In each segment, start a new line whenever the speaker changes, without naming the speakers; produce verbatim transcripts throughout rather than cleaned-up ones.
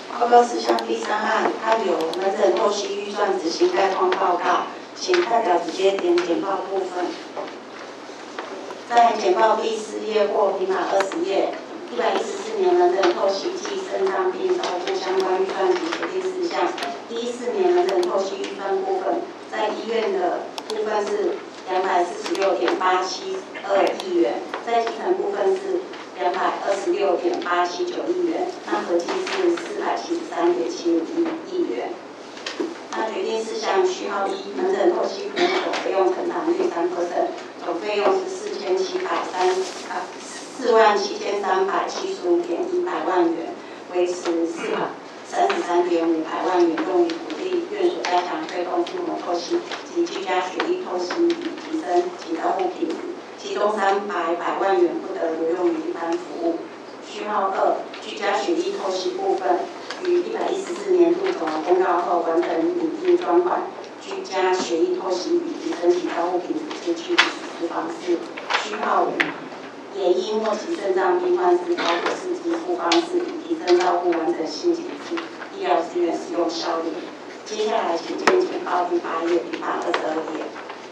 报告事项第三案，按有门诊后续预算执行概况报告，请代表直接点简报部分。在简报第四页或平板二十页，一百一十四年门诊后续暨肾脏病照顾相关预算及决定事项。第一四年门诊后续预算部分，在医院的部分是两百四十六点八七二亿元，在基层部分是两百二十六点八七九亿元，那合计是四百七十三点七五亿元。那决定事项序号一，门诊后续服务总费用成长率三 percent， 总费用是四千七百三啊四万七千三百七十五点一百万元，维持四百三十三点五百万元，用于鼓励院所加强推动腹膜透析及居家血液透析以提升其照护品质。其中三百百万元不得流用于一般服务。序号二，居家血液透析部分，于一百一十四年度总额公告后，完成拟定专款居家血液透析与提升其照护品质之具体实施方式。序号五，也因末期肾脏病患是包括式支付方式，以提升照护完整性及医疗资源使用效率。接下来请见简报第八页、平板二十二页。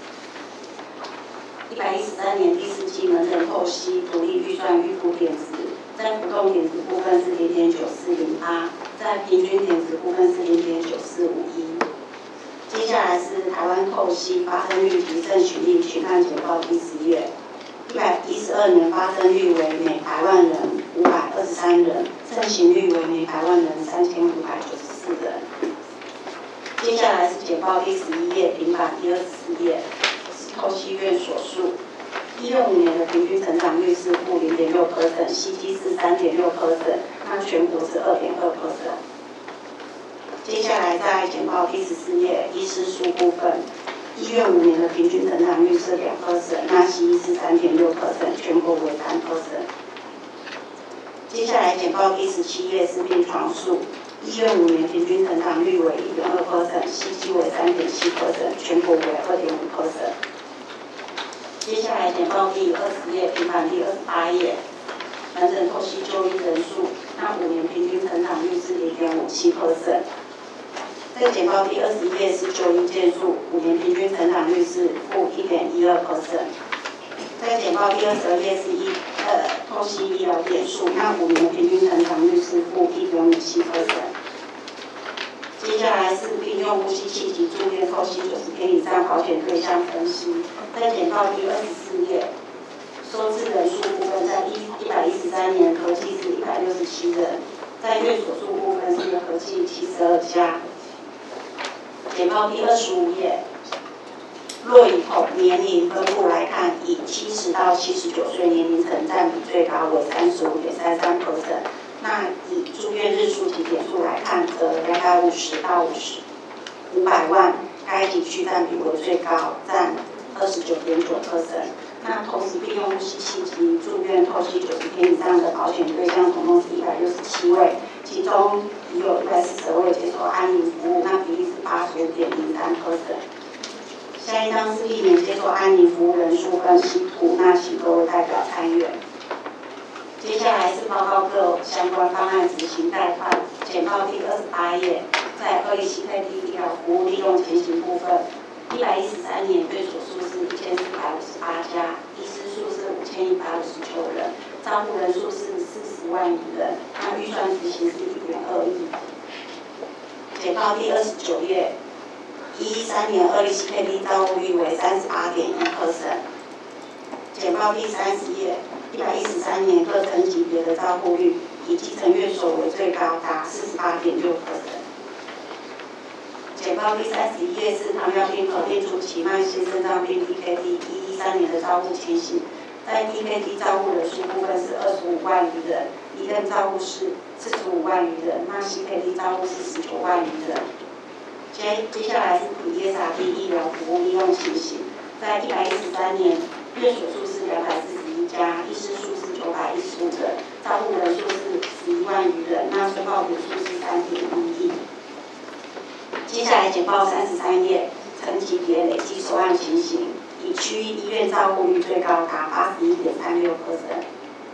一百一十三年第四季门诊透析独立预算预估点值，在浮动点值部分是零点九四零八，在平均点值部分是零点九四五一。接下来是台湾透析发生率及肾血液群案简报第十页。一百一十二年发生率为每百万人五百二十三人，盛行率为每百万人三千五百九十四人。接下来是简报第十一页，平板第二十四页。透析院所述，一六五年的平均成长率是负零点六 percent， C T 是三点六 percent， 那全国是二点二 percent。接下来在简报第十四页，医师数部分，一六五年的平均成长率是两 percent， 那 C E 是三点六 percent， 全国为三 percent。接下来简报第十七页是病床数，一六五年平均成长率为一点二 percent，C T 为三点七 percent， 全国为二点五 percent。接下来简报第二十页，平板第二十八页，门诊透析就医人数，那五年平均成长率是零点五七 percent。在简报第二十页是就医件数，五年平均成长率是负一点一二 percent。在简报第二十二页是医呃透析医疗点数，那五年平均成长率是负一点五七 percent。接下来是并用呼吸器及住院透析九十天以上保险对象分析。在简报第二十四页，收治人数部分在一百一十三年合计是一百六十七人，在院所数部分是合计七十二家。简报第二十五页，若以同年龄分布来看，以七十到七十九岁年龄层占比最高为三十五点三三 percent。那以住院日数及点数来看，则两百五十到五十五百万，该地区占比为最高，占二十九点九 percent。那同时并用呼吸器及住院透析九十天以上的保险对象，总共是一百六十七位，其中已有一百四十位接受安宁服务，那比例是八十五点零三 percent。下一张是历年接受安宁服务人数分析图，那请各位代表参阅。接下来是报告各相关方案执行概况，简报第二十八页，在二一七 K D 医疗服务利用情形部分，一百一十三年院所数是一千四百五十八家，医师数是五千一百五十九人，照护人数是四十万余人，那预算执行是一点二亿。简报第二十九页，一一三年二一七 K D 照护率为三十八点一 percent。简报第三十页。一百一十三年各层级别的照护率，以基层院所为最高，达四十八点六 percent。简报第三十一页是糖尿病合并初期慢性肾脏病 D K D 一一三年的照护情形，在 D K D 照护人数部分是二十五万余人，一任照护是四十五万余人，那 C K D 照护是十九万余人。接接下来是 P S R D 医疗服务利用情形，在一百一十三年院所数是两百四十一家，医师数是九百一十五人，照护人数是十一万余人，那申报人数是三点一亿。接下来简报三十三页，层级别累计收案情形，以区域医院照护率最高，达八十一点三六 percent。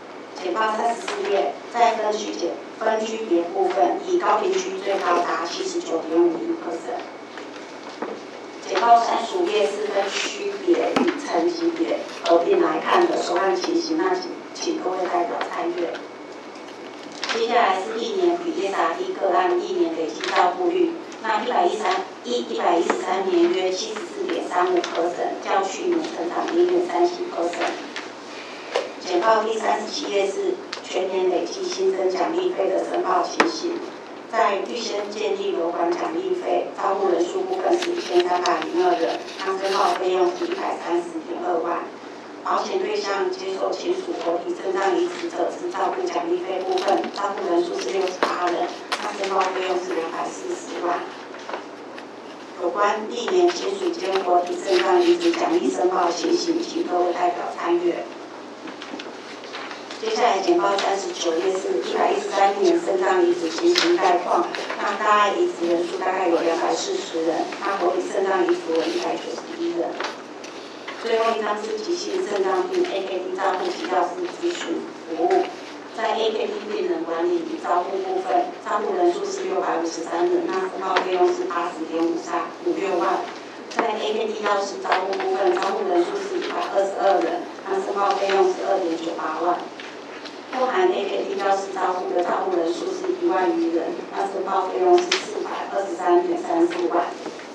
简报三十四页，在分区解分区别部分，以高屏区最高达七十九点五一 percent。简报三十五页是分区别与层级别合并来看的收案情形，那请请各位代表参阅。接下来是历年比 S R D 个案历年累计照顾率，那一百一三一一百一十三年约七十四点三五 percent， 较去年成长零点三七 percent。简报第三十七页是全年累计新增奖励费的申报情形。在预先建立楼管奖励费，招募人数部分是一千三百零二人，那申报费用是一百三十点二万。保险对象接受亲属活体肾脏移植者是照顾奖励费部分，招募人数是六十八人，那申报费用是两百四十万。有关历年亲属间活体肾脏移植奖励申报情形，请各位代表参阅。接下来简报三十九页是一百一十三年肾脏移植情形概况，那大概移植人数大概有两百四十人，那活体肾脏移植为一百九十一人。最后一张是急性肾脏病 A K D 照护及药师咨询服务，在 A K D 病人管理与照护部分，照护人数是六百五十三人，那申报费用是八十点五三五六万。在 A K D 药师照护部分，照护人数是一百二十二人，那申报费用是二点九八万。不含 A K D 药师照护的照护人数是一万余人，那申报费用是四百二十三点三四万。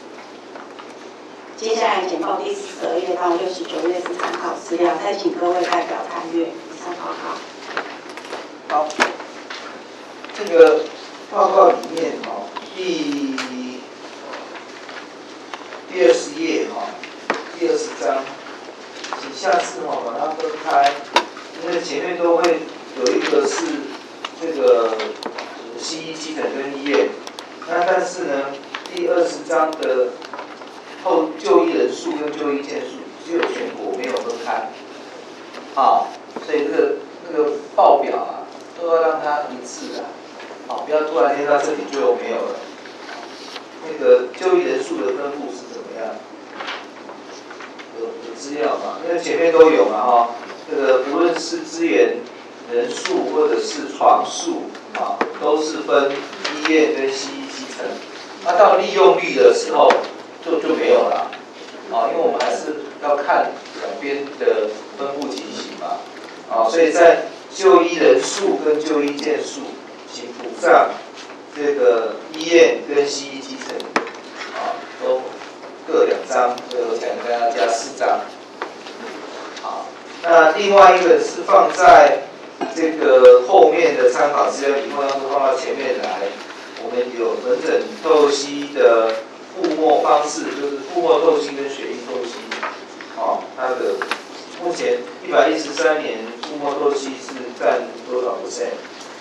接下来简报第四十二页到六十九页是参考资料，再请各位代表参阅。以上报告。
好，这个报告里面哈、哦，第第二十页哈、哦，第二十章，请下次哈、哦、把它分开，因为前面都会。有一个是这个西医基层跟医院，那但是呢，第二十章的后就医人数跟就医件数只有全国没有分开，啊，所以这个那个报表啊都要让它一致的，啊，不要突然间到这里就没有了。那个就医人数的分布是怎么样？有有资料嘛？因为前面都有嘛，哈，这个不论是资源。人数或者是床数啊，都是分医院跟西医基层。那、啊、到利用率的时候就就没有了，啊，因为我们还是要看两边的分布情形嘛，啊，所以在就医人数跟就医件数，请补上这个医院跟西医基层，啊，都各两张，所以我想跟大家加四张。好，那另外一个是放在。这个后面的参考资料以后要放到前面来，我们有门诊透析的覆没方式，就是覆没透析跟血液透析，哦，它的目前一百一十三年覆没透析是占多少 percent？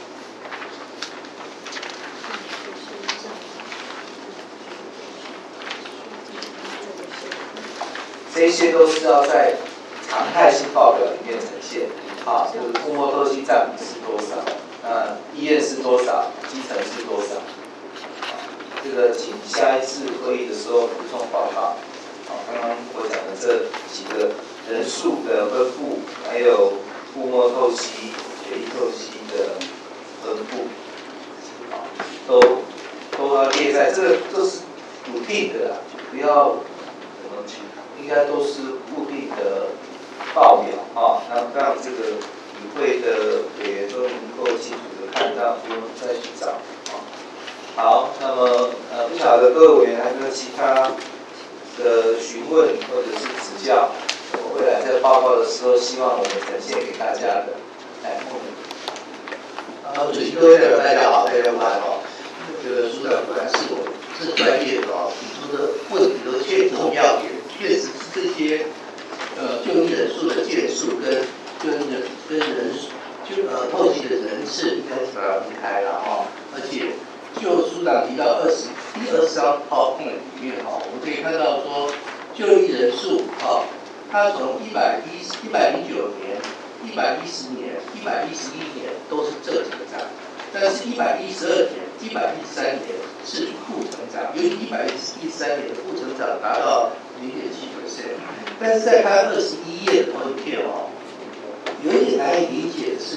这些都是要在常态性报表里面呈现。啊，就是覆没透析占比是多少？那医院是多少？基层是多少？啊，这个请下一次会议的时候补充报告。啊，刚刚我讲的这几个人数的分布，还有覆没透析、血液透析的分布，啊，都都要列在这个都是固定的啦，不要怎么去，应该都是固定的。报表啊，那让这个与会的委员都能够清楚的看到，不用再去找啊。好，那么呃，不晓得各位委员还有没有其他的询问或者是指教？我未来在报告的时候，希望我们呈现给大家的。来，我们。
啊，主席各位代表大家好，大家晚好。这个苏长果然是我是专业的啊，提出的问题都切中要点，确实是这些。呃，就医人数的件数跟跟人跟人就呃透析的人次应该是把它分开了哈、哦，而且就署长提到二十第二十张号空里面哈、哦，我们可以看到说就医人数哈、哦，它从一百一一百零九年、一百一十年、一百一十一年都是正成长，但是一百一十二年、一百一十三年是负成长，尤其一百一十三年的负成长达到零点七 percent。但是在他二十一页的投影片哦，有一点难以理解的是，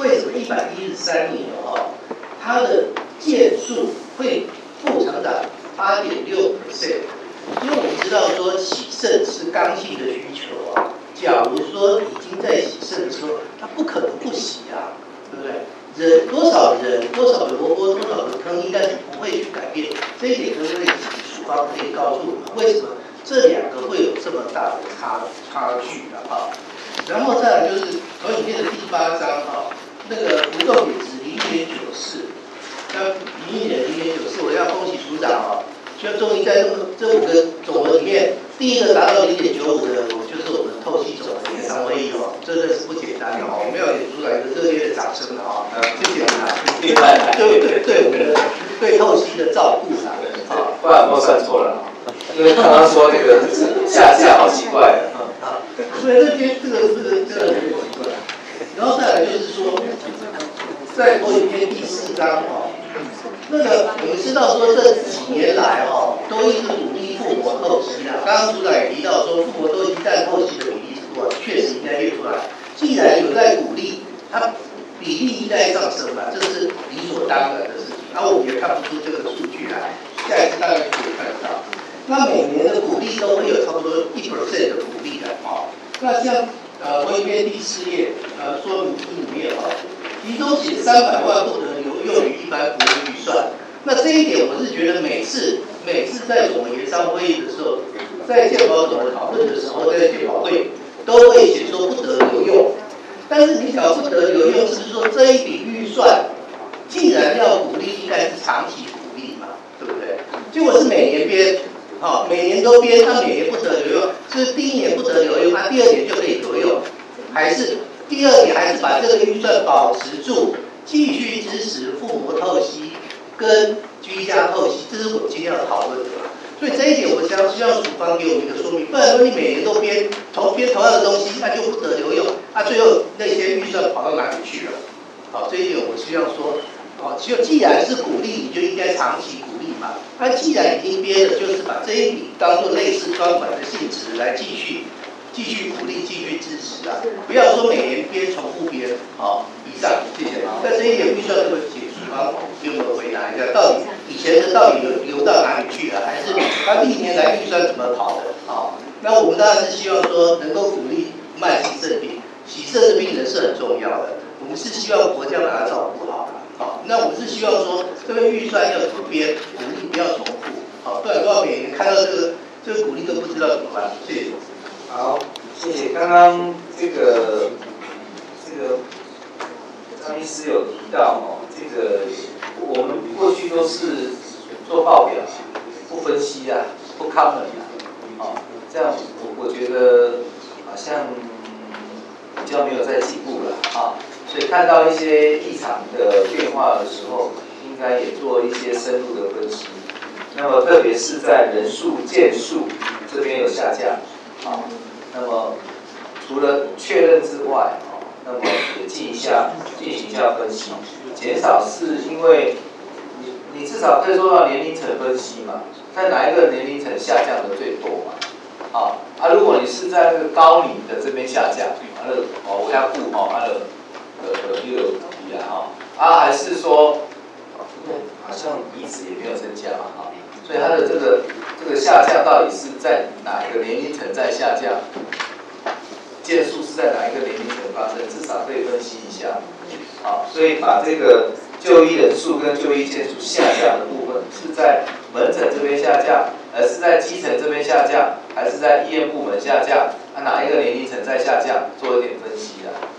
为什么一百一十三年哈，它的件数会负成长八点六 percent？ 因为我们知道说洗肾是刚性的需求啊，假如说已经在洗肾的时候，它不可能不洗啊，对不对？人多少人多少个萝卜多少个坑，应该是不会去改变。这一点可不可以处方可以告诉我们，为什么这两个会有这么大的差差距的啊？然后再来就是投影片的第八章啊，那个浮动比值零点九四，那零点零点九四，我要恭喜组长啊！就终于在这个这五个总和里面，第一个达到零点九五的，就是我们透析总和协商会议哦，真的是不简单的哦，我们要给组长一个热烈的掌声啊！谢谢啊，对对对，我们的对透析的照顾啦，
啊，不然我算错了，因为刚刚说那个下架好奇怪
啊，所以这边这个这个这个很奇怪，然后再来就是说，在投影片第四章哦。那个我们知道说这几年来哦，都一直鼓励腹膜透析啦。刚刚组长也提到说，腹膜透析占透析的比例是多少，确实应该列出来。既然有在鼓励，它比例应该上升嘛，这是理所当然的事情。然后我们也看不出这个数据来，下一次大概可以看得到。那每年的鼓励都会有差不多一 percent 的鼓励的哦。那像呃投影片第四页呃说明书里面哦。其中写三百万不得留用于一般服务预算，那这一点我是觉得每次每次在我们协商会议的时候，在健保总的讨论的时候，在健保会都会写说不得留用，但是你讲不得留用，是不是说这一笔预算既然要鼓励，应该是长期鼓励嘛，对不对？结果是每年编，好、哦，每年都编，它每年不得留用，是第一年不得留用，它第二年就可以留用，还是？第二点还是把这个预算保持住，继续支持腹膜透析跟居家透析，这是我们今天要讨论的。所以这一点我想希望署方给我们一个说明，不然说你每年都编同编同样的东西，那就不得留用，啊，最后那些预算跑到哪里去了？好，这一点我希望说，好，就既然是鼓励，你就应该长期鼓励嘛。那既然已经编了，就是把这一笔当做类似专款的性质来继续。继续鼓励，继续支持啊！不要说每年编重复编，好，以上谢谢。那这一点预算会请署方给我们回答一下，到底以前的到底流流到哪里去了，还是他历年来预算怎么跑的？好，那我们当然是希望说能够鼓励慢性肾病，洗肾的病人是很重要的，我们是希望国家把它照顾好。好，那我们是希望说这个预算要怎么编，鼓励不要重复，好，不然的话每年看到这个这个鼓励都不知道怎么办。谢谢。
好，谢谢。刚刚这个这个张医师有提到哦，这个我们过去都是做报表，不分析啊，不 comment 啊，哦，这样我我觉得好像比较没有在进步了啊。所以看到一些异常的变化的时候，应该也做一些深入的分析。那么特别是在人数、件数这边有下降。好，那么除了确认之外，那么也进一下进行一下分析。减少是因为你你至少可以做到年龄层分析嘛，在哪一个年龄层下降的最多嘛？好，啊，如果你是在那个高龄的这边下降，啊，那哦，我要顾哦，那个呃呃那个比啊哈，啊还是说，好像移植也没有增加嘛哈。所以它的这个这个下降到底是在哪一个年龄层在下降？件数是在哪一个年龄层发生？至少可以分析一下。好，所以把这个就医人数跟就医件数下降的部分，是在门诊这边下降，而是在基层这边下降，还是在医院部门下降？啊，哪一个年龄层在下降？做一点分析啦。